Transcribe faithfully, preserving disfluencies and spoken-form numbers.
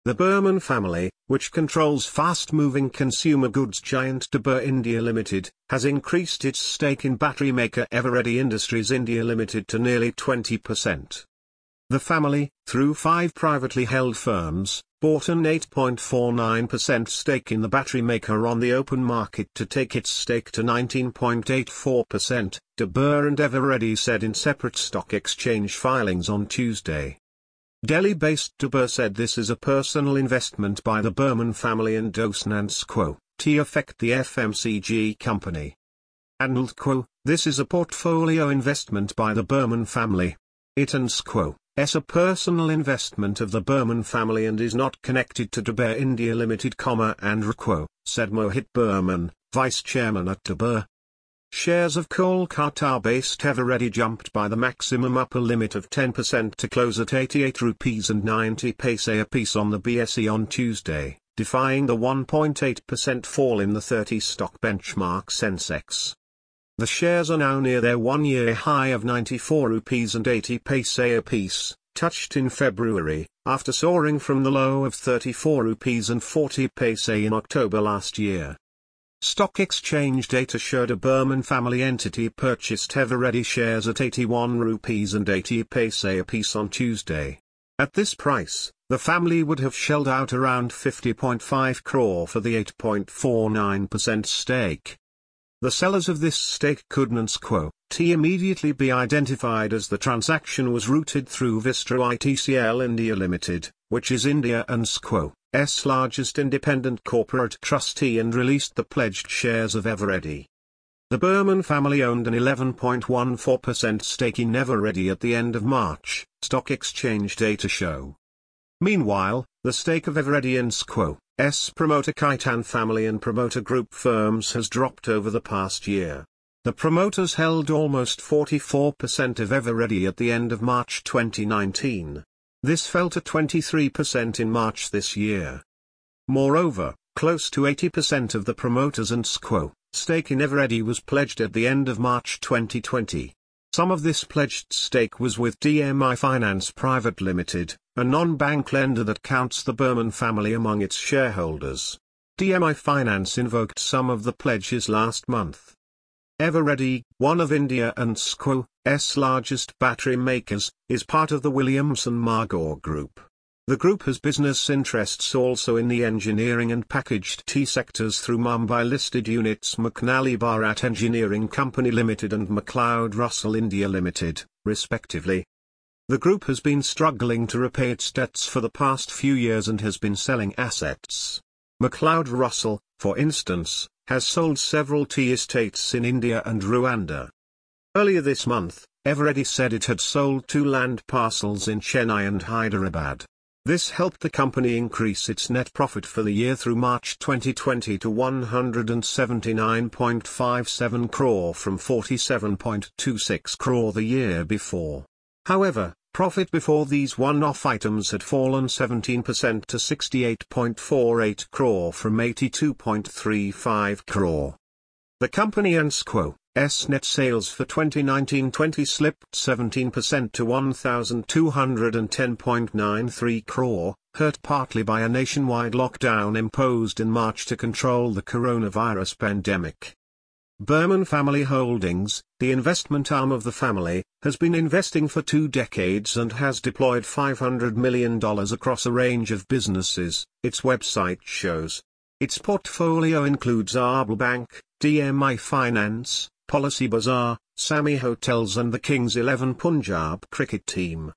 The Burman family, which controls fast-moving consumer goods giant Dabur India Limited, has increased its stake in battery maker Eveready Industries India Limited to nearly twenty percent. The family, through five privately held firms, bought an eight point four nine percent stake in the battery maker on the open market to take its stake to nineteen point eight four percent, Dabur and Eveready said in separate stock exchange filings on Tuesday. Delhi-based Dabur said this is a personal investment by the Burman family and does not quo, to affect the F M C G company. And quo, this is a portfolio investment by the Burman family. It and quo, is a personal investment of the Burman family and is not connected to Dabur India Limited, and quo, said Mohit Burman, vice chairman at Dabur. Shares of Kolkata-based Eveready jumped by the maximum upper limit of ten percent to close at eighty-eight rupees and ninety paise a piece on the B S E on Tuesday, defying the one point eight percent fall in the thirty stock benchmark Sensex. The shares are now near their one-year high of ninety-four rupees and eighty paise a piece, touched in February, after soaring from the low of thirty-four rupees and forty paise in October last year. Stock exchange data showed a Burman family entity purchased Eveready shares at eighty-one rupees and eighty paise a piece on Tuesday. At this price, the family would have shelled out around fifty point five crore for the eight point four nine percent stake. The sellers of this stake could not quo, t immediately be identified as the transaction was routed through Vista I T C L India Limited, which is India and quo. S largest independent corporate trustee, and released the pledged shares of Eveready. The Burman family owned an eleven point one four percent stake in Eveready at the end of March, stock exchange data show. Meanwhile, the stake of Eveready in quo, S promoter Khaitan family and promoter group firms has dropped over the past year. The promoters held almost forty-four percent of Eveready at the end of March twenty nineteen. This fell to twenty-three percent in March this year. Moreover, close to eighty percent of the promoters and quo stake in Eveready was pledged at the end of March twenty twenty. Some of this pledged stake was with D M I Finance Private Limited, a non-bank lender that counts the Burman family among its shareholders. D M I Finance invoked some of the pledges last month. Eveready, one of India and quo's largest battery makers, is part of the Williamson-Margor Group. The group has business interests also in the engineering and packaged tea sectors through Mumbai-listed units McNally Bharat Engineering Company Limited and McLeod Russell India Limited, respectively. The group has been struggling to repay its debts for the past few years and has been selling assets. McLeod Russell, for instance, has sold several tea estates in India and Rwanda. Earlier this month, Eveready said it had sold two land parcels in Chennai and Hyderabad. This helped the company increase its net profit for the year through March twenty twenty to one hundred seventy-nine point five seven crore from forty-seven point two six crore the year before. However, profit before these one-off items had fallen seventeen percent to sixty-eight point four eight crore from eighty-two point three five crore. The company and quo's net sales for twenty nineteen twenty slipped seventeen percent to one thousand two hundred ten point nine three crore, hurt partly by a nationwide lockdown imposed in March to control the coronavirus pandemic. Burman Family Holdings, the investment arm of the family, has been investing for two decades and has deployed five hundred million dollars across a range of businesses, its website shows. Its portfolio includes Arbel Bank, D M I Finance, Policy Bazaar, Sami Hotels and the Kings eleven Punjab cricket team.